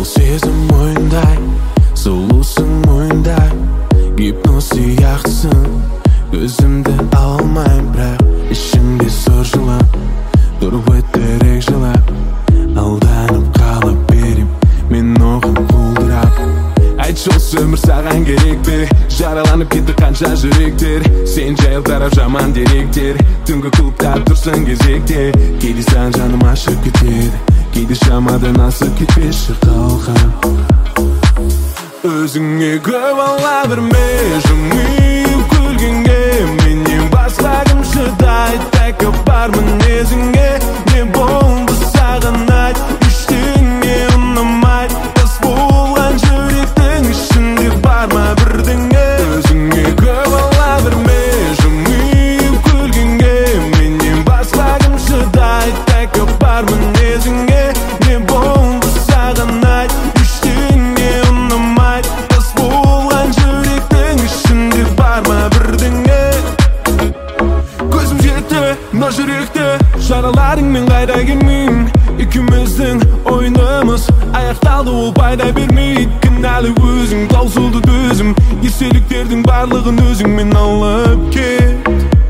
сезім мойындай, сұлусың мойындай, гипноз сияқтысың. Көзімді ала алмайм, бірақ ішімде сұр жылап, тұрып өттерек жылап, алданып қалап берем мен оған құлдырап. Айтшы осы өмір саған керек пе? Жараланып кетті қанша жүректер, сен жайыл тарап жаман деректер. Түнгі клубта тұрсың кезекте, кейде сан жаным ашып кетеді, кейде шамадан асып кетпеші қалған. Өзіңе көп ала берме, жымиып күлгенге, менен басқа кім шыдайды? Тәкаппар мінезіңе, не болды саған айт? Ештеңе ұнамайды, тас болған жүректің ішінде бар ма бірдеңе? Өзіңе көп ала берме, жымиып күлгенге, менен басқа кім шыдайды? Тәкаппар мінезіңе, не болды саған айт? Ештеңе ұнамайды, тас болған жүректің ішінде бар ма бірдеңе? Көзім жетті мына жүректі, жараларыңмен қайда келмеймін. Екеуміздің ойынымыз аяқталды, ол пайда бермейді. Кінәлі өзің, таусылды төзім, естеліктердің барлығын өзіңмен алып кет.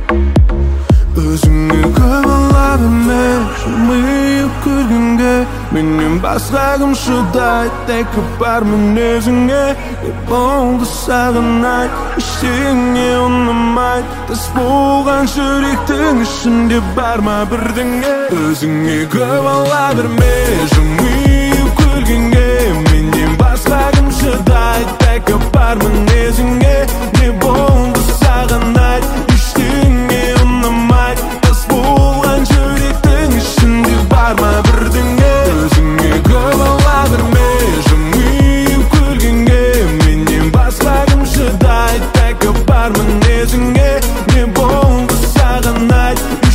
Өзіңе көп ала берме, жымиып күлгенге, менен басқа кім шыдайды? Тәкаппар мінезіңе, не болды саған айт? Ештеңе ұнамайды, тас болған жүректің ішінде бар ма бірдеңе? Өзіңе көп ала берме, жымиып күлгенге, менен басқа кім шыдайды? Тәкаппар мінезіңе, не болды саған айт? Ештеңе ұнамайды, тас болған жүректің ішінде бар ма бірдеңе? Өзіңе көп ала берме, жымиып күлгенге, менен басқа кім шыдайды? Тәкаппар мінезіңе, не болды саған айт?